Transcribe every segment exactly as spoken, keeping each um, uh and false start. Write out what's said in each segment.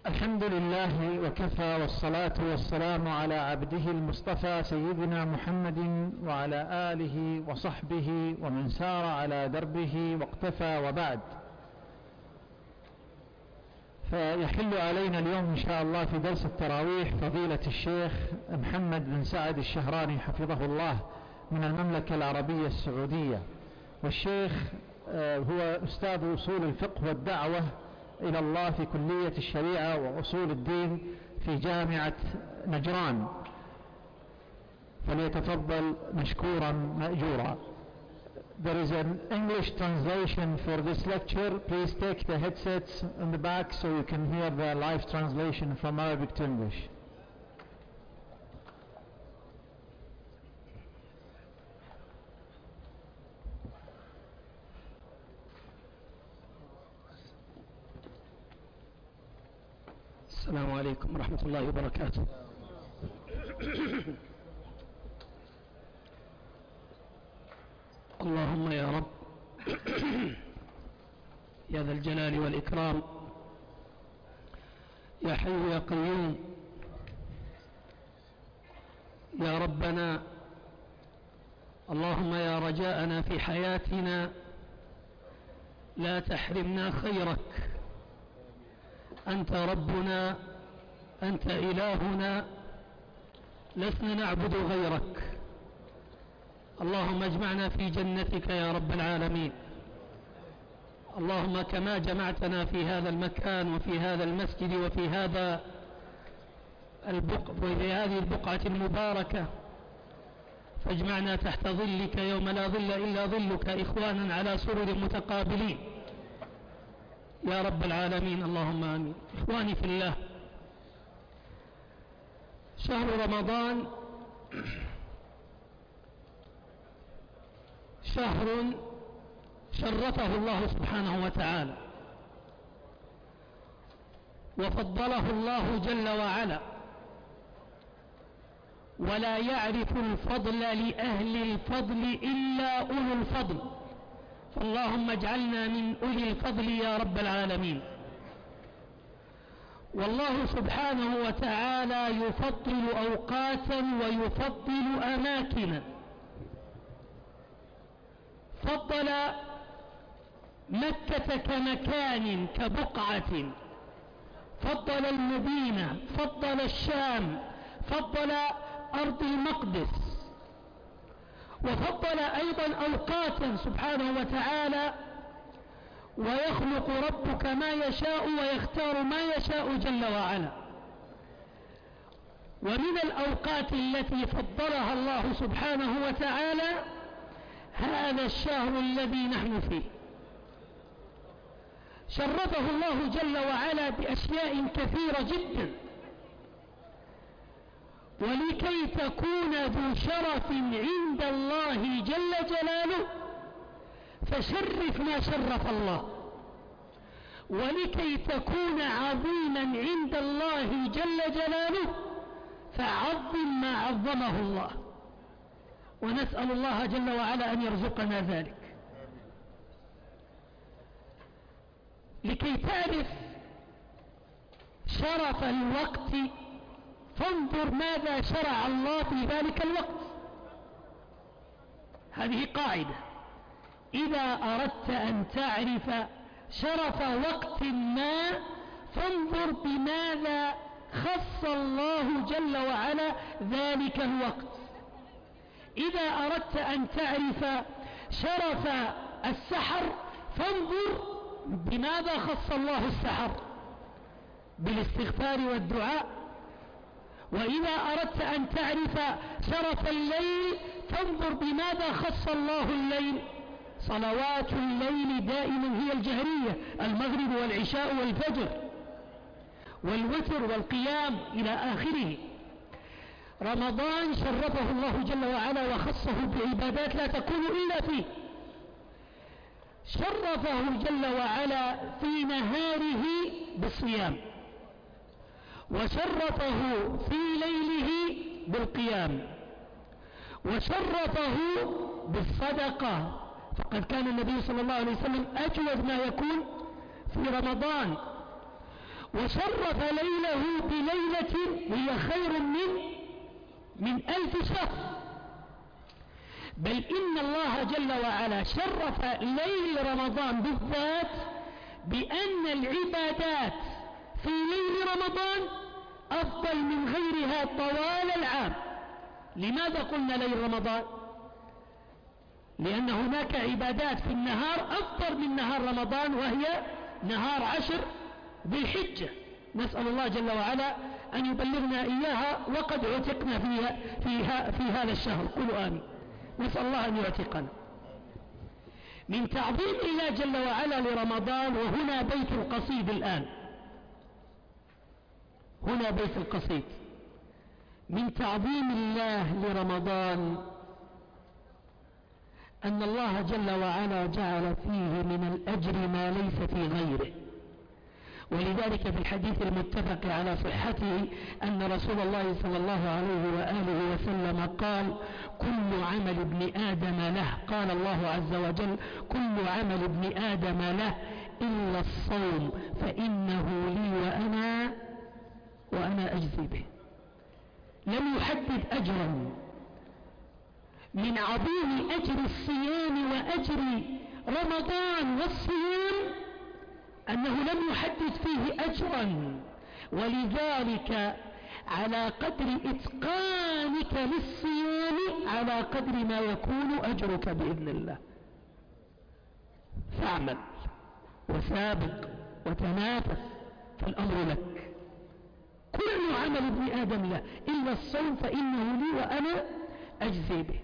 الحمد لله وكفى، والصلاة والسلام على عبده المصطفى سيدنا محمد وعلى آله وصحبه ومن سار على دربه واقتفى، وبعد. فيحل علينا اليوم إن شاء الله في درس التراويح فضيلة الشيخ محمد بن سعد الشهراني حفظه الله من المملكة العربية السعودية، والشيخ هو أستاذ أصول الفقه والدعوة إلى الله في كلية الشريعة وأصول الدين في جامعة نجران، فليتفضل مشكورا مأجورا. There is an English translation for this lecture. Please take the headsets in the back so you can hear the live translation from Arabic to English. السلام عليكم ورحمة الله وبركاته. اللهم يا رب يا ذا الجلال والإكرام، يا حي يا قيوم، يا ربنا، اللهم يا رجاءنا في حياتنا لا تحرمنا خيرك. أنت ربنا، أنت إلهنا، لسنا نعبد غيرك. اللهم اجمعنا في جنتك يا رب العالمين. اللهم كما جمعتنا في هذا المكان وفي هذا المسجد وفي هذا البقعة وفي هذه البقعة المباركة، فاجمعنا تحت ظلك يوم لا ظل إلا ظلك، إخوانا على سرر متقابلين يا رب العالمين. اللهم آمين. إخواني في الله، شهر رمضان شهر شرفه الله سبحانه وتعالى، وفضله الله جل وعلا، ولا يعرف الفضل لأهل الفضل إلا أولو الفضل، فاللهم اجعلنا من أولي الفضل يا رب العالمين. والله سبحانه وتعالى يفضل أوقاتا ويفضل أماكنا. فضل مكة كمكان كبقعة، فضل المدينة، فضل الشام، فضل أرض المقدس، وفضل أيضا أوقاتا سبحانه وتعالى، ويخلق ربك ما يشاء ويختار ما يشاء جل وعلا. ومن الأوقات التي فضلها الله سبحانه وتعالى هذا الشهر الذي نحن فيه، شرفه الله جل وعلا بأشياء كثيرة جدا. ولكي تكون ذو شرف عند الله جل جلاله فشرف ما شرف الله، ولكي تكون عظيما عند الله جل جلاله فعظم ما عظمه الله، ونسأل الله جل وعلا أن يرزقنا ذلك. لكي تعرف شرف الوقت فانظر ماذا شرع الله في ذلك الوقت. هذه قاعدة: إذا أردت أن تعرف شرف وقت ما فانظر بماذا خص الله جل وعلا ذلك الوقت. إذا أردت أن تعرف شرف السحر فانظر بماذا خص الله السحر، بالاستغفار والدعاء. وإذا أردت أن تعرف شرف الليل فانظر بماذا خص الله الليل. صلوات الليل دائما هي الجهرية، المغرب والعشاء والفجر والوتر والقيام إلى آخره. رمضان شرفه الله جل وعلا وخصه بعبادات لا تكون إلا فيه. شرفه جل وعلا في نهاره بالصيام، وشرفه في ليله بالقيام، وشرفه بالصدقة، فقد كان النبي صلى الله عليه وسلم أجود ما يكون في رمضان. وشرف ليله بليلة هي خير من من ألف شهر. بل إن الله جل وعلا شرف ليل رمضان بالذات بأن العبادات في ليل رمضان أفضل من غيرها طوال العام. لماذا قلنا ليل رمضان؟ لأن هناك عبادات في النهار أفضل من نهار رمضان، وهي نهار عشر ذي الحجة. نسأل الله جل وعلا أن يبلغنا إياها وقد عتقنا فيها فيها في هذا الشهر. قولوا آمين. نسأل الله أن يعتقنا. من تعظيم الله جل وعلا لرمضان، وهنا بيت القصيد الآن، هنا بيت القصيد. من تعظيم الله لرمضان أن الله جل وعلا جعل فيه من الأجر ما ليس في غيره. ولذلك في الحديث المتفق على صحته أن رسول الله صلى الله عليه وآله وسلم قال: كل عمل ابن آدم له، قال الله عز وجل: كل عمل ابن آدم له إلا الصوم فإنه لي وأنا وأنا أجزي به. لم يحدد أجرا. من عظيم أجر الصيام وأجر رمضان والصيام أنه لم يحدد فيه أجرا، ولذلك على قدر إتقانك للصيام على قدر ما يكون أجرك بإذن الله. فاعمل وسابق وتنافس فالأمر لك. كل عمل ابن آدم له إلا الصوم فإنه لي وأنا أجزي به.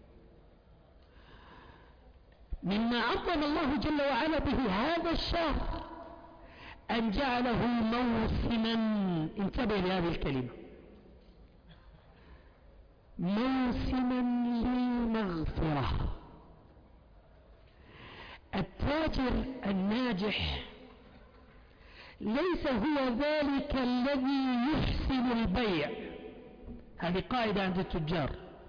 مما عظم الله جل وعلا به هذا الشهر أن جعله موسما، انتبه لهذه الكلمة، موسما للمغفرة. التاجر الناجح ليس هو ذلك الذي يحسن البيع. هذه قاعدة عند التجار.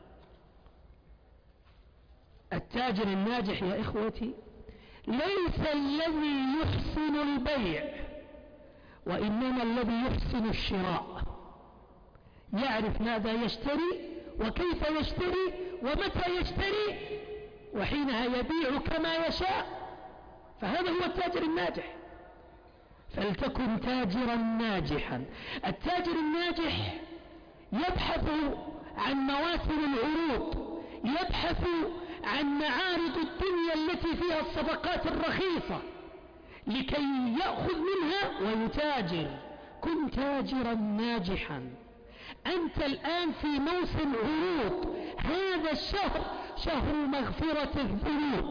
التاجر الناجح يا إخوتي ليس الذي يحسن البيع، وإنما الذي يحسن الشراء. يعرف ماذا يشتري وكيف يشتري ومتى يشتري وحينها يبيع كما يشاء. فهذا هو التاجر الناجح. فلتكن تاجرا ناجحا. التاجر الناجح يبحث عن مواسم العروض، يبحث عن معارض الدنيا التي فيها الصفقات الرخيصة لكي يأخذ منها ويتاجر. كن تاجرا ناجحا. أنت الآن في موسم عروض. هذا الشهر شهر مغفرة الذنوب.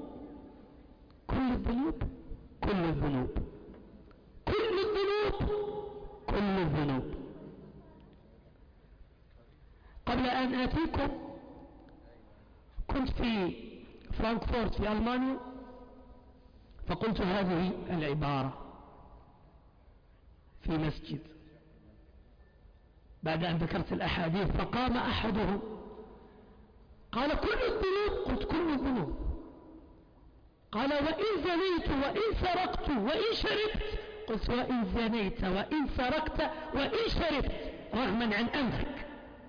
كل الذنوب كل الذنوب كل الذنوب كل الذنوب. قبل أن آتيكم كنت في فرانكفورت في ألمانيا، فقلت هذه العبارة في مسجد بعد أن ذكرت الأحاديث، فقام أحدهم قال: كل الذنوب. قلت: كل الذنوب. قال: وإن زنيت وإن سرقت وإن شربت. قلت: وإن زنيت وإن سرقت وإن شربت رغما عن أنفك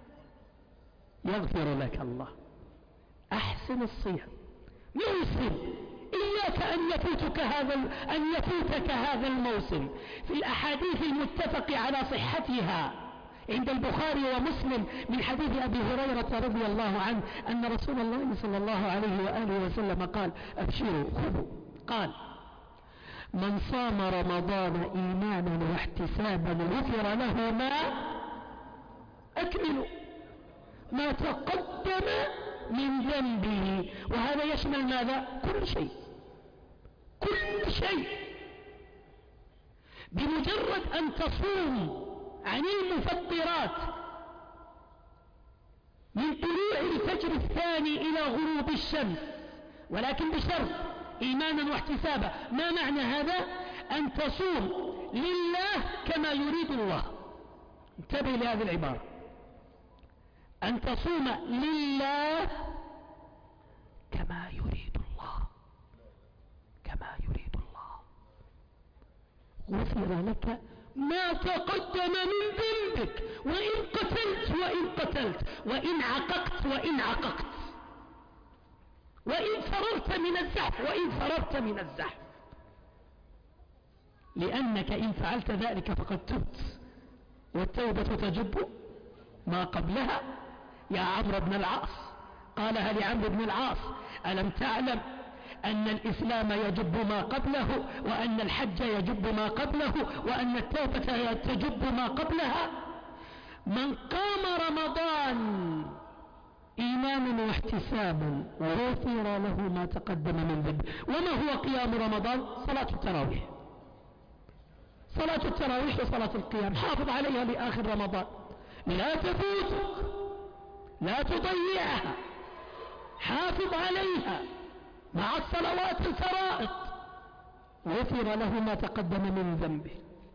يغفر لك الله. أحسن الصيام. موسم إياك أن يفوتك هذا أن يفوتك هذا الموسم. في الأحاديث المتفق على صحتها عند البخاري ومسلم من حديث أبي هريرة رضي الله عنه أن رسول الله صلى الله عليه وآله وسلم قال: أبشروا خذوا. قال: من صام رمضان إيمانا واحتسابا غفر له ما أكملوا ما تقدم من ذنبه. وهذا يشمل ماذا؟ كل شيء كل شيء. بمجرد أن تصوم عن المفطرات من طلوع الفجر الثاني إلى غروب الشمس، ولكن بشرط إيمانا واحتسابا. ما معنى هذا؟ أن تصوم لله كما يريد الله. انتبه لهذه العبارة، أن تصوم لله كما يريد الله كما يريد الله. غفر لك ما تقدم من ذنبك، وإن قتلت وإن قتلت، وإن عققت وإن عققت، وإن فررت من الزحف وإن فررت من الزحف، لأنك إن فعلت ذلك فقد تبت، والتوبة تجب ما قبلها. يا عمرو بن العاص قالها لعمرو بن العاص: ألم تعلم أن الإسلام يجب ما قبله، وأن الحج يجب ما قبله، وأن التوبة تجب ما قبلها؟ من قام رمضان إيمانا واحتسابا غفر له ما تقدم من ذنبه. وما هو قيام رمضان؟ صلاة التراويح، صلاة التراويح وصلاة القيام، حافظ عليها لآخر رمضان، لا تفوتك، لا تضيعها، حافظ عليها مع الصلوات الفرائض، غفر له ما تقدم من ذنبه.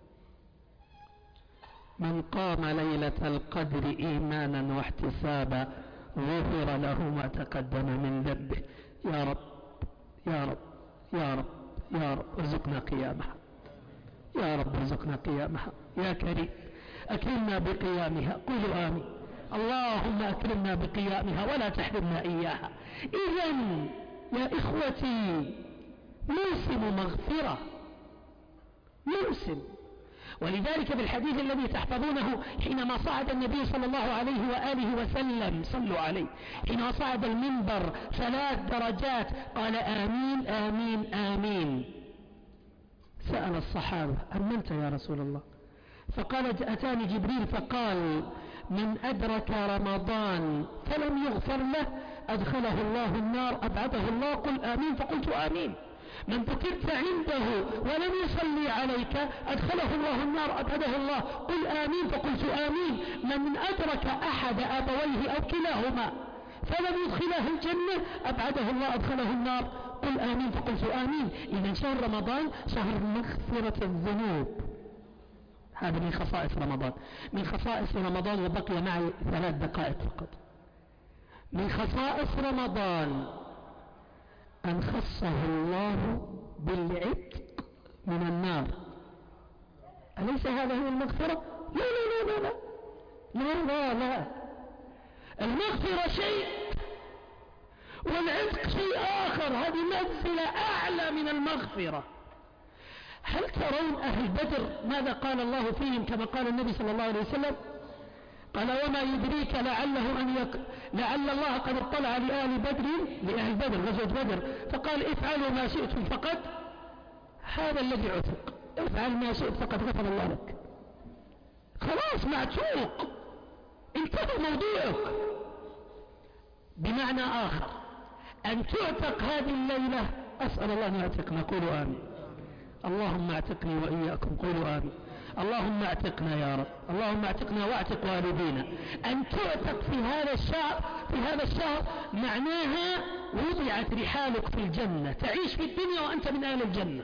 من قام ليلة القدر إيمانا واحتسابا غفر له ما تقدم من ذنبه. يا رب يا رب يا رب يا رب ارزقنا قيامها، يا رب ارزقنا قيامها يا كريم، أكرمنا بقيامها. قولوا آمين. اللهم أكرمنا بقيامها ولا تحرمنا إياها. إذن يا إخوتي موسم مغفرة، موسم. ولذلك بالحديث الذي تحفظونه حينما صعد النبي صلى الله عليه وآله وسلم، صلوا عليه، حينما صعد المنبر ثلاث درجات قال: آمين آمين آمين. سأل الصحابة: أمنت يا رسول الله؟ فقال: أتاني جبريل فقال: من أدرك رمضان فلم يغفر له أدخله الله النار أبعده الله. قل آمين، فقلت آمين. من ذكرت عنده ولم يصلي عليك أدخله الله النار أبعده الله. قل آمين، فقلت آمين. من أدرك أحد أبويه أو كلاهما فلم يدخله الجنة أبعده الله أدخله النار. قل آمين، فقلت آمين. إذن شهر رمضان شهر مغفرة الذنوب، هذا من خصائص رمضان. من خصائص رمضان، وبقي معي ثلاث دقائق فقط، من خصائص رمضان أن خصه الله بالعتق من النار. أليس هذا هو المغفرة؟ لا لا لا لا لا لا لا المغفرة شيء والعتق شيء آخر، هذه منزلة أعلى من المغفرة. هل ترون أهل بدر ماذا قال الله فيهم؟ كما قال النبي صلى الله عليه وسلم: قال: وما يدريك لعله أن يك... لعل الله قد اطلع لآل بدر، لأهل بدر غزوة بدر، فقال: افعلوا ما شئتم فقد هذا الذي عتق، افعل ما شئت فقد غفر الله لك. خلاص معتوق، انتهى موضوعك. بمعنى آخر أن تعتق هذه الليلة، أسأل الله أن يعتقنا. قولوا آمين. اللهم اعتقني وإياكم. قولوا آمين. اللهم اعتقنا يا رب، اللهم اعتقنا واعتق والدينا. أن تعتق في هذا الشهر، في هذا الشهر معناها وضعت رحالك في الجنة، تعيش في الدنيا وأنت من أهل الجنة.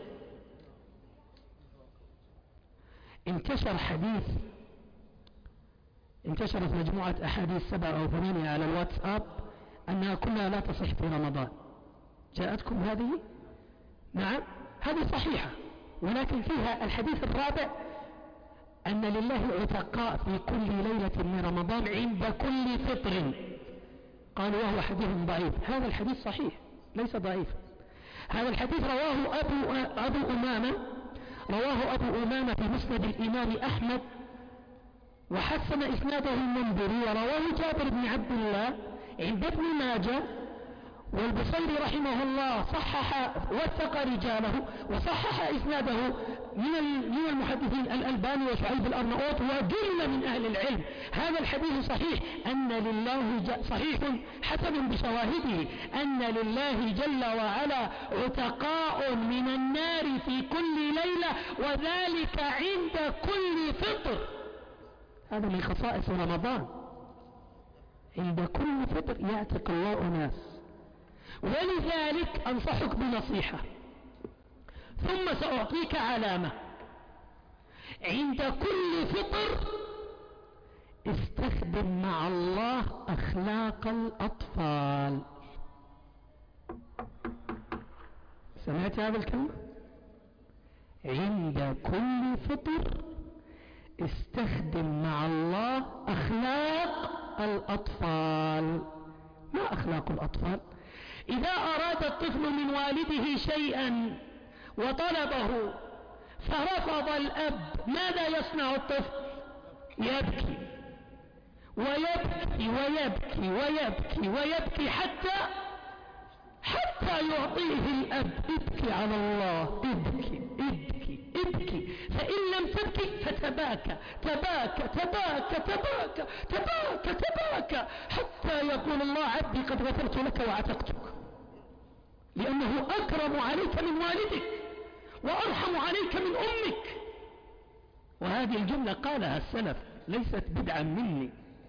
انتشر حديث، انتشرت مجموعة أحاديث سبعة أو ثمانية على الواتساب أنها كلها لا تصح في رمضان. جاءتكم هذه؟ نعم، هذه صحيحة، ولكن فيها الحديث الرابع أن لله عتقاء في كل ليلة من رمضان عند كل فطر. قالوا وهو حديث ضعيف. هذا الحديث صحيح ليس ضعيف. هذا الحديث رواه أبو, أبو أمامة رواه أبو أمامة في مسند الإمام أحمد، وحسن إسناده المنذري، ورواه جابر بن عبد الله عند ابن ماجه، والبصيري رحمه الله صحح وثق رجاله وصحح إسناده من المحدثين الألباني وشعيب الأرناؤوط وجل من أهل العلم. هذا الحديث صحيح، أن لله صحيح حسن بشواهده، أن لله جل وعلا عتقاء من النار في كل ليلة، وذلك عند كل فطر. هذا من خصائص رمضان، عند كل فطر يعتق الله ناس. ولذلك أنصحك بنصيحة، ثم سأعطيك علامة. عند كل فطر استخدم مع الله أخلاق الأطفال. سمعت هذا الكلمة؟ عند كل فطر استخدم مع الله أخلاق الأطفال. ما أخلاق الأطفال؟ إذا أراد الطفل من والده شيئا وطلبه فرفض الأب، ماذا يصنع الطفل؟ يبكي ويبكي ويبكي ويبكي ويبكي حتى حتى يعطيه الأب. ابكي على الله، ابكي ابكي ابكي، فإن لم تبكي فتباكى تباكى تباكى تباكى تباكى تباكى حتى يقول الله عبدي قد غفرت لك وعتقتك، لأنه أكرم عليك من والدك وأرحم عليك من أمك. وهذه الجملة قالها السلف، ليست بدعا مني.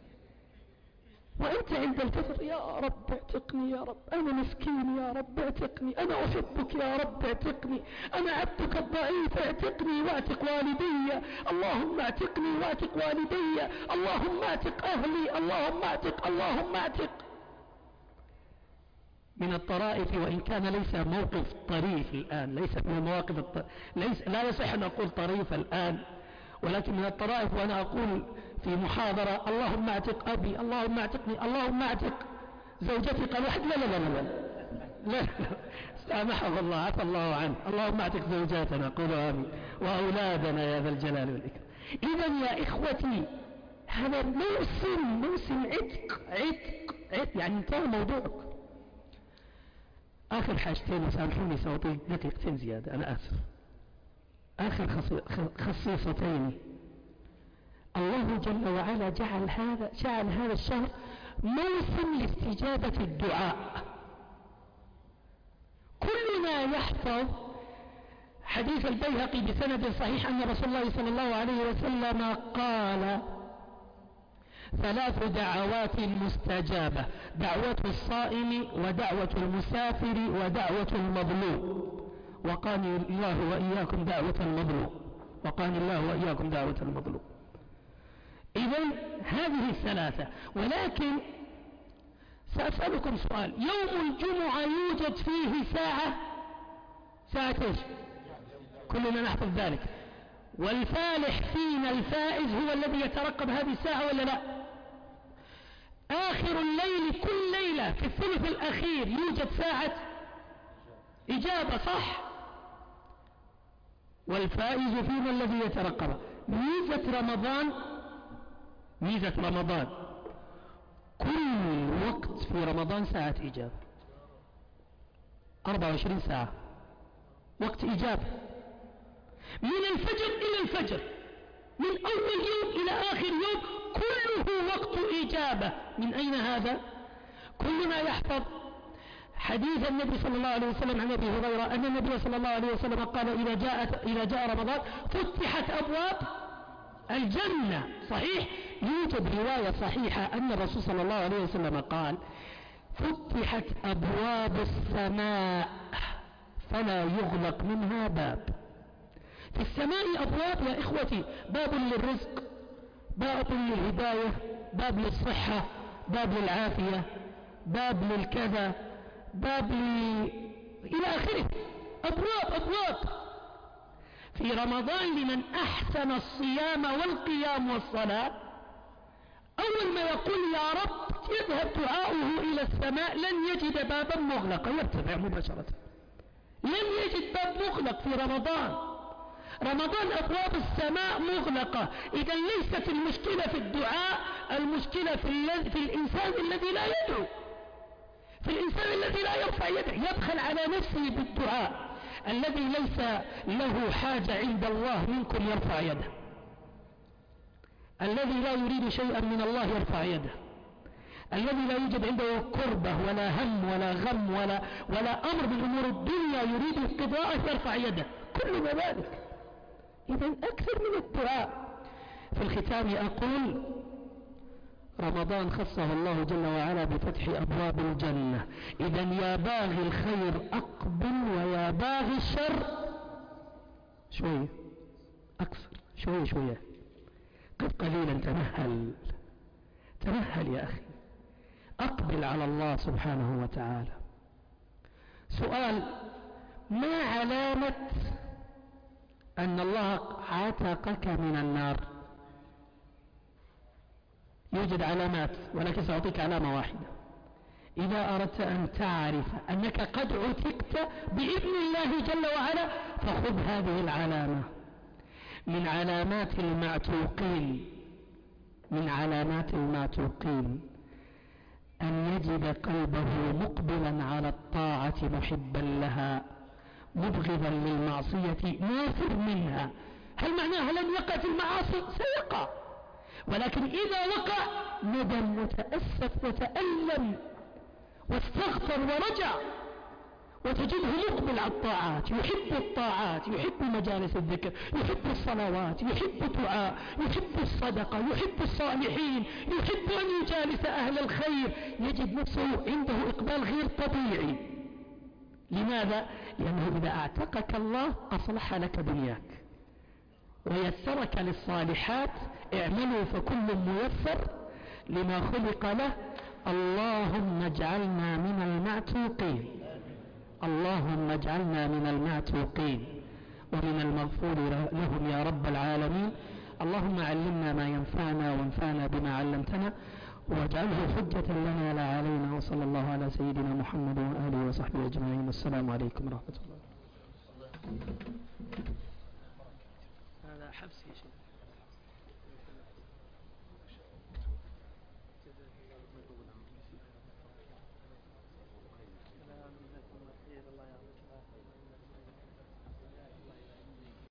وأنت عند الفطر يا رب اعتقني، يا رب أنا مسكين، يا رب اعتقني، أنا أحبك يا رب اعتقني، أنا عبدك الضعيف اعتقني واعتق والدي، اللهم اعتقني واعتق والدي، اللهم اعتق أهلي، اللهم اعتق، اللهم اعتق. من الطرائف، وإن كان ليس موقف طريف الآن، ليس من المواقف الط... ليس... لا يصح أن أقول طريف الآن، ولكن من الطرائف وأنا أقول في محاضرة اللهم اعتق أبي، اللهم اعتقني، اللهم اعتق زوجتي، قال واحد لا لا لا لا لا لا سامحه الله، عفى الله عنه، اللهم اعتق زوجاتنا، قولوا آمين، وأولادنا يا ذا الجلال والإكرام. إذا يا إخوتي هذا موسم موسم عتق عتق عتق، يعني انتهى موضوعك. آخر حاجتين وسامحوني صوتي دقيقتين زيادة، أنا آسف. آخر خصيصتين، الله جل وعلا جعل هذا جعل هذا الشهر موسم لاستجابة الدعاء. كلنا يحفظ حديث البيهقي بسند صحيح أن رسول الله صلى الله عليه وسلم قال: ثلاث دعوات مستجابة: دعوة الصائم ودعوة المسافر ودعوة المظلوم. وقال الله وإياكم دعوة المظلوم، وقال الله وإياكم دعوة المظلوم. إذن هذه الثلاثة. ولكن سأسألكم سؤال: يوم الجمعة يوجد فيه ساعة ساعة ايش؟ كلنا نحفظ ذلك. والفالح فينا الفائز هو الذي يترقب هذه الساعة ولا لا؟ آخر الليل كل ليلة في الثلث الأخير يوجد ساعة إجابة، صح؟ والفائز فينا الذي يترقب. ميزة رمضان ميزة رمضان كل وقت في رمضان ساعة إجابة، أربعة وعشرين ساعة وقت إجابة، من الفجر إلى الفجر، من أول يوم إلى آخر يوم كله وقت إجابة. من أين هذا؟ كلنا يحفظ حديث النبي صلى الله عليه وسلم عن أبي هريرة أن النبي صلى الله عليه وسلم قال: إذا جاء إذا جاء رمضان فتحت أبواب الجنة. صحيح؟ يوجد رواية صحيحة أن الرسول صلى الله عليه وسلم قال: فتحت أبواب السماء فلا يغلق منها باب. في السماء أبواب يا إخوتي: باب للرزق، باب للهداية، باب للصحة، باب للعافية، باب للكذا، باب ل... إلى آخره. أبواب أبواب. في رمضان لمن أحسن الصيام والقيام والصلاة، أول ما يقول يا رب يذهب دعاؤه إلى السماء، لن يجد بابا مغلقا، يرتفع مباشرة، لن يجد باب مغلق في رمضان. رمضان أبواب السماء مغلقة. إذا ليست المشكلة في الدعاء، المشكلة في, الذي في الإنسان الذي لا يدعو، في الإنسان الذي لا يرفع يده، يبخل على نفسه بالدعاء. الذي ليس له حاجة عند الله منكم يرفع يده، الذي لا يريد شيئا من الله يرفع يده، الذي لا يوجد عنده كربة ولا هم ولا غم ولا, ولا أمر من أمور الدنيا يريد قضاءه يرفع يده، كلنا ذلك. إذا أكثر من الدعاء. في الختام أقول: رمضان خصه الله جل وعلا بفتح أبواب الجنة. إذا يا باغي الخير أقبل، ويا باغي الشر شوية أكثر، شوية شوية، قد قليلا تمهل تمهل يا أخي، أقبل على الله سبحانه وتعالى. سؤال: ما علامة أن الله عتقك من النار؟ يوجد علامات، ولكن سأعطيك علامة واحدة. إذا أردت أن تعرف أنك قد عتقت بإذن الله جل وعلا فخذ هذه العلامة. من علامات المعتوقين من علامات المعتوقين أن يجد قلبه مقبلا على الطاعة محبا لها مبغضا للمعصية نافر منها. هل معناها لن يقع في المعاصي؟ سيقع، ولكن إذا وقع ندم وتأسف وتألم واستغفر ورجع، وتجده مقبل على الطاعات، يحب الطاعات، يحب مجالس الذكر، يحب الصلوات، يحب الدعاء، يحب الصدقة، يحب الصالحين، يحب أن يجالس أهل الخير، يجد نفسه عنده إقبال غير طبيعي. لماذا؟ لأنه إذا أعتقك الله أصلح لك دنياك ويسرك للصالحات. اعملوا فكل ميسر لما خلق له. اللهم اجعلنا من المعتوقين، اللهم اجعلنا من المعتوقين ومن المغفور لهم يا رب العالمين. اللهم علمنا ما ينفعنا وانفعنا بما علمتنا واجعله حجة لنا لا علينا. وصلى الله على سيدنا محمد وآله وصحبه أجمعين. والسلام عليكم ورحمة الله. هذا حبس يا شيخ.